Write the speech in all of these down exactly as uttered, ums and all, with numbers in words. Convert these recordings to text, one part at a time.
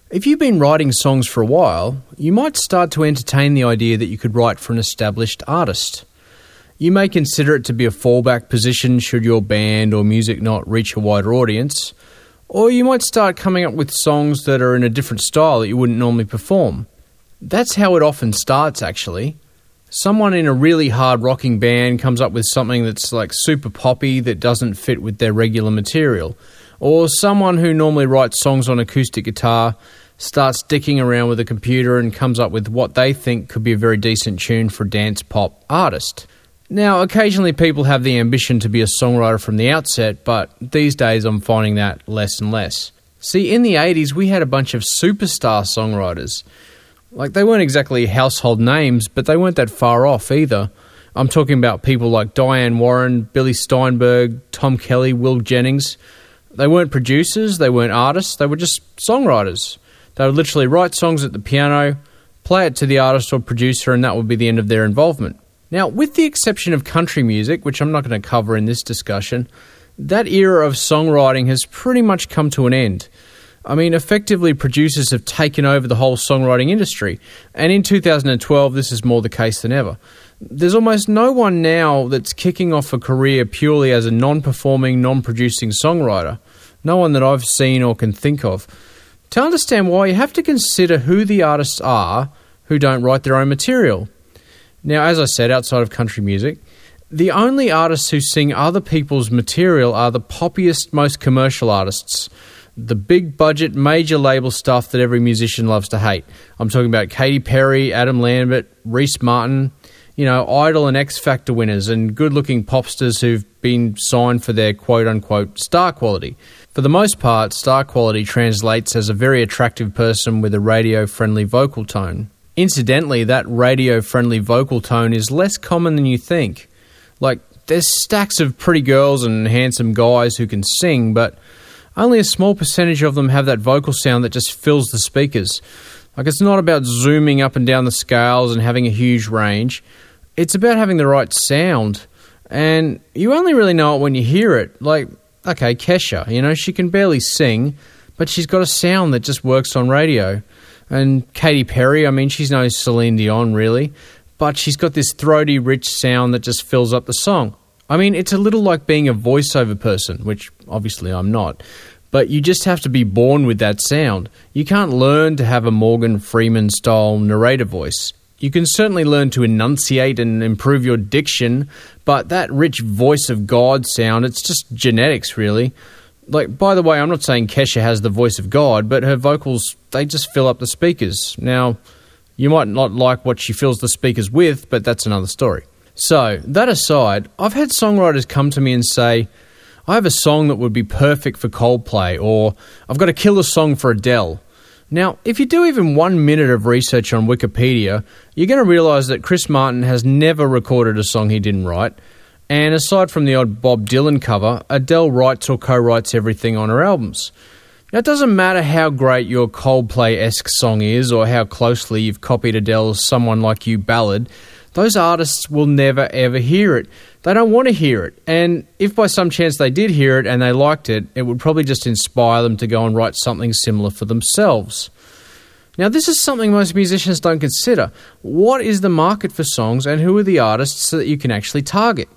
If you've been writing songs for a while, you might start to entertain the idea that you could write for an established artist. You may consider it to be a fallback position should your band or music not reach a wider audience, or you might start coming up with songs that are in a different style that you wouldn't normally perform. That's how it often starts, actually. Someone in a really hard rocking band comes up with something that's like super poppy that doesn't fit with their regular material. Or someone who normally writes songs on acoustic guitar starts dicking around with a computer and comes up with what they think could be a very decent tune for a dance pop artist. Now, occasionally people have the ambition to be a songwriter from the outset, but these days I'm finding that less and less. See, in the eighties we had a bunch of superstar songwriters. Like, they weren't exactly household names, but they weren't that far off either. I'm talking about people like Diane Warren, Billy Steinberg, Tom Kelly, Will Jennings. They weren't producers, they weren't artists, they were just songwriters. They would literally write songs at the piano, play it to the artist or producer, and that would be the end of their involvement. Now, with the exception of country music, which I'm not going to cover in this discussion, that era of songwriting has pretty much come to an end. I mean, effectively, producers have taken over the whole songwriting industry, and in two thousand twelve, this is more the case than ever. There's almost no one now that's kicking off a career purely as a non-performing, non-producing songwriter. No one that I've seen or can think of. To understand why, you have to consider who the artists are who don't write their own material. Now, as I said, outside of country music, the only artists who sing other people's material are the poppiest, most commercial artists. The big budget, major label stuff that every musician loves to hate. I'm talking about Katy Perry, Adam Lambert, Reese Martin, you know, Idol and X Factor winners and good-looking popsters who've been signed for their quote-unquote star quality. For the most part, star quality translates as a very attractive person with a radio-friendly vocal tone. Incidentally, that radio-friendly vocal tone is less common than you think. Like, there's stacks of pretty girls and handsome guys who can sing, but only a small percentage of them have that vocal sound that just fills the speakers. Like, it's not about zooming up and down the scales and having a huge range. It's about having the right sound. And you only really know it when you hear it. Like, okay, Kesha, you know, she can barely sing, but she's got a sound that just works on radio. And Katy Perry, I mean, she's no Celine Dion, really, but she's got this throaty, rich sound that just fills up the song. I mean, it's a little like being a voiceover person, which obviously I'm not, but you just have to be born with that sound. You can't learn to have a Morgan Freeman-style narrator voice. You can certainly learn to enunciate and improve your diction, but that rich voice of God sound, it's just genetics, really. Like, by the way, I'm not saying Kesha has the voice of God, but her vocals, they just fill up the speakers. Now, you might not like what she fills the speakers with, but that's another story. So, that aside, I've had songwriters come to me and say, I have a song that would be perfect for Coldplay, or I've got a killer song for Adele. Now, if you do even one minute of research on Wikipedia, you're going to realise that Chris Martin has never recorded a song he didn't write. And aside from the odd Bob Dylan cover, Adele writes or co-writes everything on her albums. Now, it doesn't matter how great your Coldplay-esque song is or how closely you've copied Adele's Someone Like You ballad, those artists will never ever hear it. They don't want to hear it. And if by some chance they did hear it and they liked it, it would probably just inspire them to go and write something similar for themselves. Now, this is something most musicians don't consider. What is the market for songs and who are the artists that you can actually target?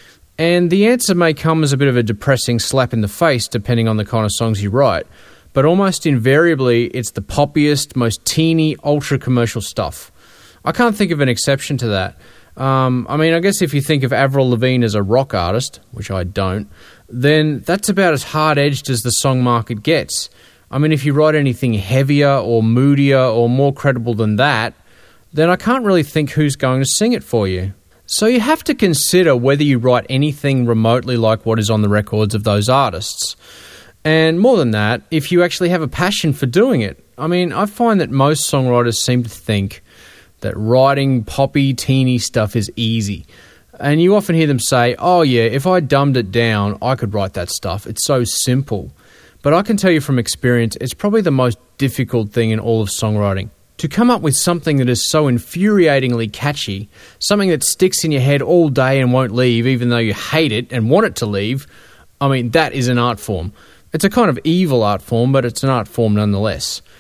And the answer may come as a bit of a depressing slap in the face depending on the kind of songs you write, but almost invariably it's the poppiest, most teeny, ultra-commercial stuff. I can't think of an exception to that. Um, I mean, I guess if you think of Avril Lavigne as a rock artist, which I don't, then that's about as hard-edged as the song market gets. I mean, if you write anything heavier or moodier or more credible than that, then I can't really think who's going to sing it for you. So you have to consider whether you write anything remotely like what is on the records of those artists. And more than that, if you actually have a passion for doing it. I mean, I find that most songwriters seem to think that writing poppy, teeny stuff is easy. And you often hear them say, oh yeah, if I dumbed it down, I could write that stuff. It's so simple. But I can tell you from experience, it's probably the most difficult thing in all of songwriting. To come up with something that is so infuriatingly catchy, something that sticks in your head all day and won't leave even though you hate it and want it to leave, I mean, that is an art form. It's a kind of evil art form, but it's an art form nonetheless.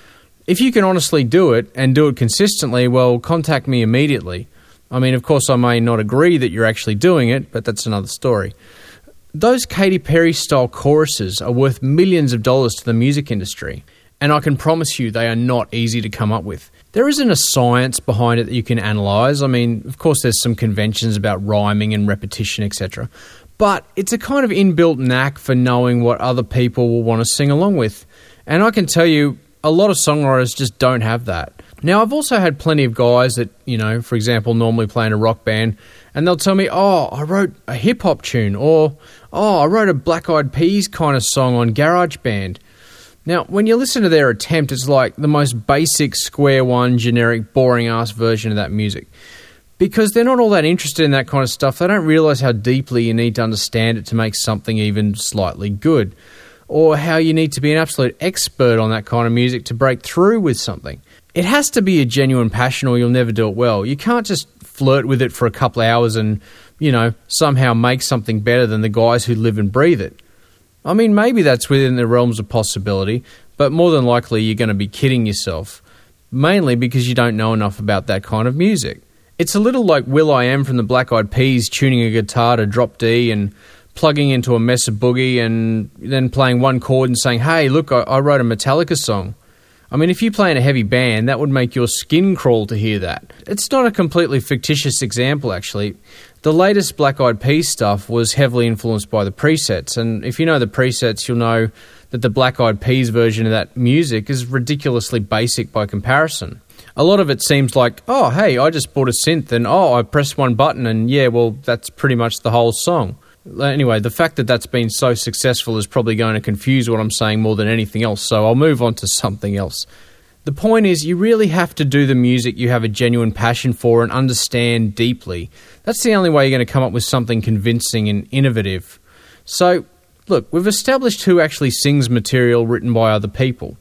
If you can honestly do it and do it consistently, well, contact me immediately. I mean, of course, I may not agree that you're actually doing it, but that's another story. Those Katy Perry-style choruses are worth millions of dollars to the music industry, and I can promise you they are not easy to come up with. There isn't a science behind it that you can analyse. I mean, of course, there's some conventions about rhyming and repetition, et cetera. But it's a kind of inbuilt knack for knowing what other people will want to sing along with. And I can tell you, a lot of songwriters just don't have that. Now, I've also had plenty of guys that, you know, for example, normally play in a rock band, and they'll tell me, oh, I wrote a hip-hop tune, or, oh, I wrote a Black Eyed Peas kind of song on GarageBand. Now, when you listen to their attempt, it's like the most basic, square one, generic, boring-ass version of that music. Because they're not all that interested in that kind of stuff, they don't realise how deeply you need to understand it to make something even slightly good, or how you need to be an absolute expert on that kind of music to break through with something. It has to be a genuine passion or you'll never do it well. You can't just flirt with it for a couple of hours and, you know, somehow make something better than the guys who live and breathe it. I mean, maybe that's within the realms of possibility, but more than likely you're going to be kidding yourself, mainly because you don't know enough about that kind of music. It's a little like will.i.am from the Black Eyed Peas tuning a guitar to drop D and plugging into a Mesa Boogie and then playing one chord and saying, hey, look, I, I wrote a Metallica song. I mean, if you play in a heavy band, that would make your skin crawl to hear that. It's not a completely fictitious example, actually. The latest Black Eyed Peas stuff was heavily influenced by the presets, and if you know the presets, you'll know that the Black Eyed Peas version of that music is ridiculously basic by comparison. A lot of it seems like, oh, hey, I just bought a synth, and oh, I pressed one button, and yeah, well, that's pretty much the whole song. Anyway, the fact that that's been so successful is probably going to confuse what I'm saying more than anything else, so I'll move on to something else. The point is, you really have to do the music you have a genuine passion for and understand deeply. That's the only way you're going to come up with something convincing and innovative. So, look, we've established who actually sings material written by other people.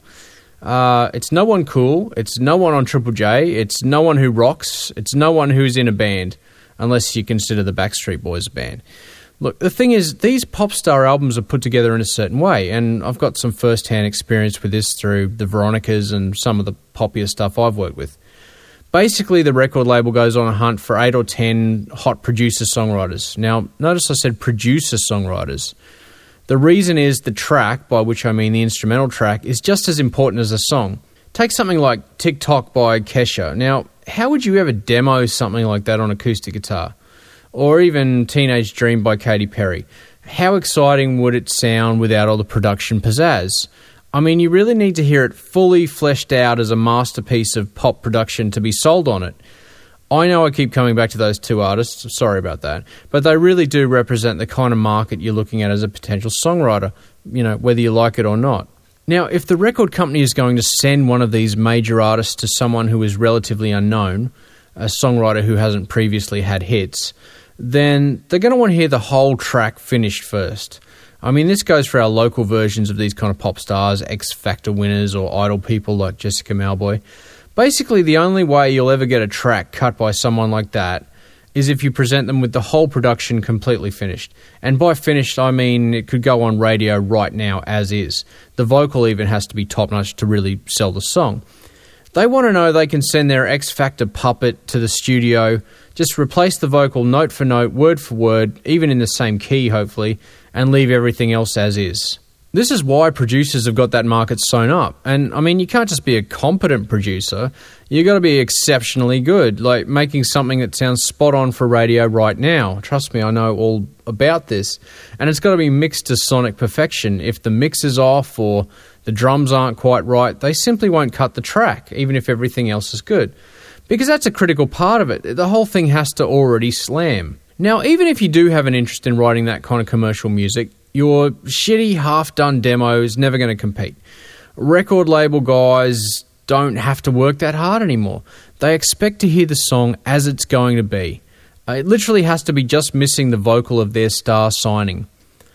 Uh, it's no one cool, it's no one on Triple J, it's no one who rocks, it's no one who's in a band, unless you consider the Backstreet Boys a band. Look, the thing is, these pop star albums are put together in a certain way, and I've got some first-hand experience with this through the Veronicas and some of the poppier stuff I've worked with. Basically, the record label goes on a hunt for eight or ten hot producer-songwriters. Now, notice I said producer-songwriters. The reason is the track, by which I mean the instrumental track, is just as important as a song. Take something like TikTok by Kesha. Now, how would you ever demo something like that on acoustic guitar? Or even Teenage Dream by Katy Perry. How exciting would it sound without all the production pizzazz? I mean, you really need to hear it fully fleshed out as a masterpiece of pop production to be sold on it. I know I keep coming back to those two artists, sorry about that, but they really do represent the kind of market you're looking at as a potential songwriter, you know, whether you like it or not. Now, if the record company is going to send one of these major artists to someone who is relatively unknown, a songwriter who hasn't previously had hits, then they're going to want to hear the whole track finished first. I mean, this goes for our local versions of these kind of pop stars, X Factor winners or Idol people like Jessica Malboy. Basically, the only way you'll ever get a track cut by someone like that is if you present them with the whole production completely finished. And by finished, I mean it could go on radio right now as is. The vocal even has to be top-notch to really sell the song. They want to know they can send their X Factor puppet to the studio, just replace the vocal note for note, word for word, even in the same key, hopefully, and leave everything else as is. This is why producers have got that market sewn up. And, I mean, you can't just be a competent producer. You've got to be exceptionally good, like making something that sounds spot on for radio right now. Trust me, I know all about this. And it's got to be mixed to sonic perfection. If the mix is off or the drums aren't quite right, they simply won't cut the track, even if everything else is good. Because that's a critical part of it. The whole thing has to already slam. Now, even if you do have an interest in writing that kind of commercial music, your shitty, half-done demo is never going to compete. Record label guys don't have to work that hard anymore. They expect to hear the song as it's going to be. It literally has to be just missing the vocal of their star signing.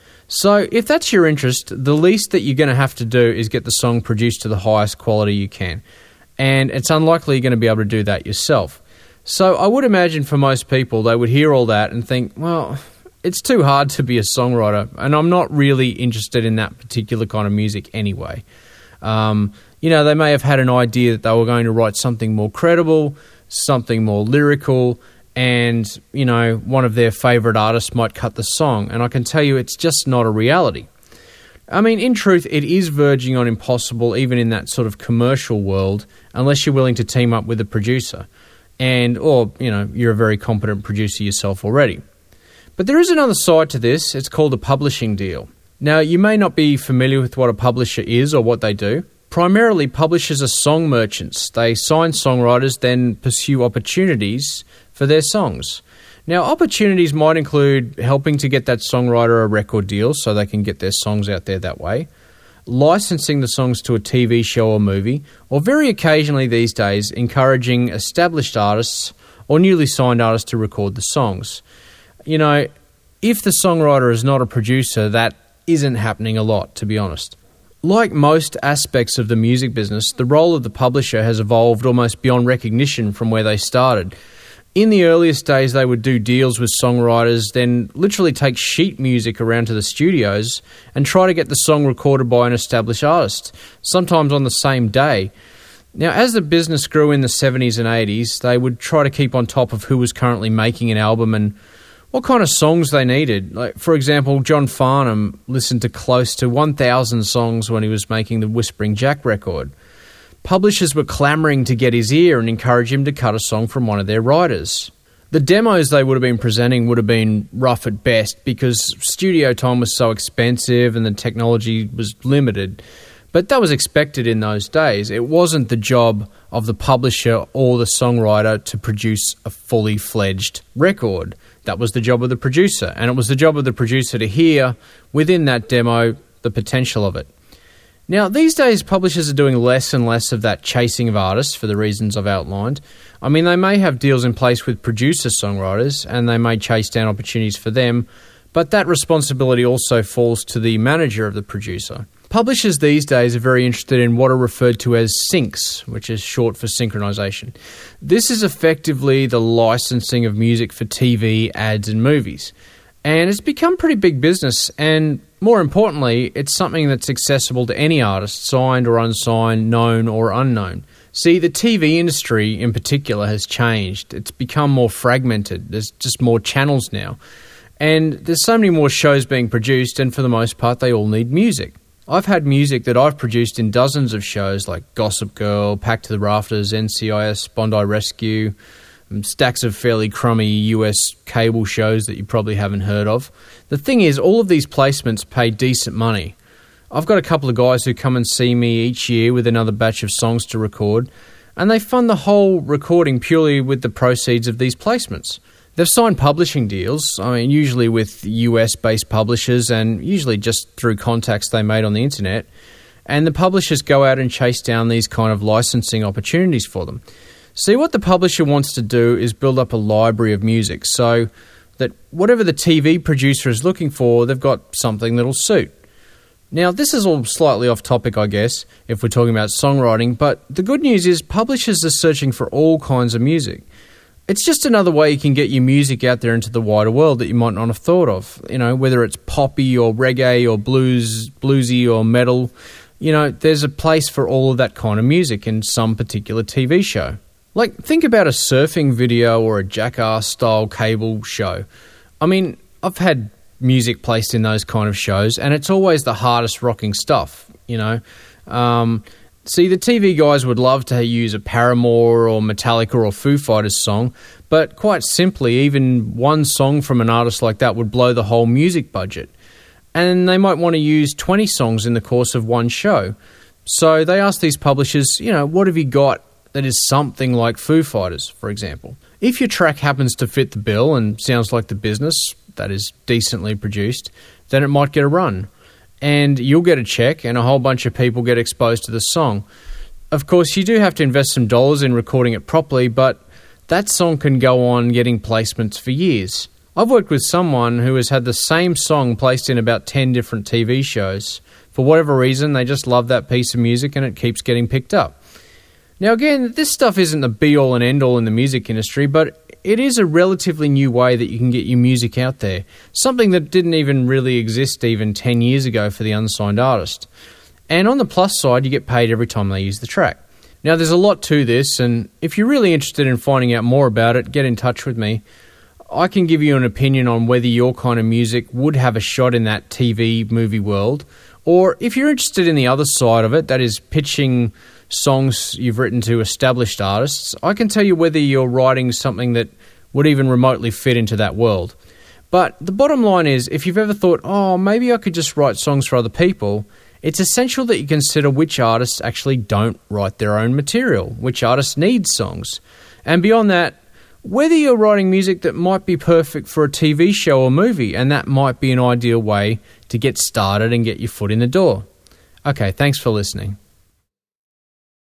So if that's your interest, the least that you're going to have to do is get the song produced to the highest quality you can. And it's unlikely you're going to be able to do that yourself. So I would imagine for most people, they would hear all that and think, well, it's too hard to be a songwriter, and I'm not really interested in that particular kind of music anyway. Um, You know, they may have had an idea that they were going to write something more credible, something more lyrical, and, you know, one of their favourite artists might cut the song. And I can tell you it's just not a reality. I mean, in truth, it is verging on impossible even in that sort of commercial world, unless you're willing to team up with a producer. And, or, you know, you're a very competent producer yourself already. But there is another side to this. It's called a publishing deal. Now, you may not be familiar with what a publisher is or what they do. Primarily, publishers are song merchants. They sign songwriters, then pursue opportunities for their songs. Now, opportunities might include helping to get that songwriter a record deal so they can get their songs out there that way, licensing the songs to a T V show or movie, or very occasionally these days, encouraging established artists or newly signed artists to record the songs. You know, if the songwriter is not a producer, that isn't happening a lot, to be honest. Like most aspects of the music business, the role of the publisher has evolved almost beyond recognition from where they started. In the earliest days, they would do deals with songwriters, then literally take sheet music around to the studios and try to get the song recorded by an established artist, sometimes on the same day. Now, as the business grew in the seventies and eighties, they would try to keep on top of who was currently making an album and what kind of songs they needed. Like, for example, John Farnham listened to close to one thousand songs when he was making the Whispering Jack record. Publishers were clamouring to get his ear and encourage him to cut a song from one of their writers. The demos they would have been presenting would have been rough at best because studio time was so expensive and the technology was limited. But that was expected in those days. It wasn't the job of the publisher or the songwriter to produce a fully fledged record. That was the job of the producer, and it was the job of the producer to hear within that demo the potential of it. Now, these days, publishers are doing less and less of that chasing of artists for the reasons I've outlined. I mean, they may have deals in place with producer-songwriters, and they may chase down opportunities for them, but that responsibility also falls to the manager of the producer. Publishers these days are very interested in what are referred to as syncs, which is short for synchronization. This is effectively the licensing of music for T V, ads, and movies. And it's become pretty big business, and more importantly, it's something that's accessible to any artist, signed or unsigned, known or unknown. See, the T V industry in particular has changed. It's become more fragmented. There's just more channels now. And there's so many more shows being produced, and for the most part, they all need music. I've had music that I've produced in dozens of shows like Gossip Girl, Packed to the Rafters, N C I S, Bondi Rescue, and stacks of fairly crummy U S cable shows that you probably haven't heard of. The thing is, all of these placements pay decent money. I've got a couple of guys who come and see me each year with another batch of songs to record, and they fund the whole recording purely with the proceeds of these placements. They've signed publishing deals, I mean, usually with U S-based publishers and usually just through contacts they made on the internet. And the publishers go out and chase down these kind of licensing opportunities for them. See, what the publisher wants to do is build up a library of music so that whatever the T V producer is looking for, they've got something that'll suit. Now, this is all slightly off topic, I guess, if we're talking about songwriting, but the good news is publishers are searching for all kinds of music. It's just another way you can get your music out there into the wider world that you might not have thought of. You know, whether it's poppy or reggae or blues, bluesy or metal, you know, there's a place for all of that kind of music in some particular T V show. Like, think about a surfing video or a Jackass-style cable show. I mean, I've had music placed in those kind of shows, and it's always the hardest rocking stuff, you know. Um... See, the T V guys would love to use a Paramore or Metallica or Foo Fighters song, but quite simply, even one song from an artist like that would blow the whole music budget. And they might want to use twenty songs in the course of one show. So they ask these publishers, you know, what have you got that is something like Foo Fighters, for example? If your track happens to fit the bill and sounds like the business, that is decently produced, then it might get a run. And you'll get a check and a whole bunch of people get exposed to the song. Of course, you do have to invest some dollars in recording it properly, but that song can go on getting placements for years. I've worked with someone who has had the same song placed in about ten different T V shows. For whatever reason, they just love that piece of music and it keeps getting picked up. Now again, this stuff isn't the be-all and end-all in the music industry, but it is a relatively new way that you can get your music out there, something that didn't even really exist even ten years ago for the unsigned artist. And on the plus side, you get paid every time they use the track. Now, there's a lot to this, and if you're really interested in finding out more about it, get in touch with me. I can give you an opinion on whether your kind of music would have a shot in that T V movie world, or if you're interested in the other side of it, that is pitching songs you've written to established artists, I can tell you whether you're writing something that would even remotely fit into that world. But the bottom line is, if you've ever thought, oh, maybe I could just write songs for other people, it's essential that you consider which artists actually don't write their own material, which artists need songs. And beyond that, whether you're writing music that might be perfect for a T V show or movie, and that might be an ideal way to get started and get your foot in the door. Okay, thanks for listening.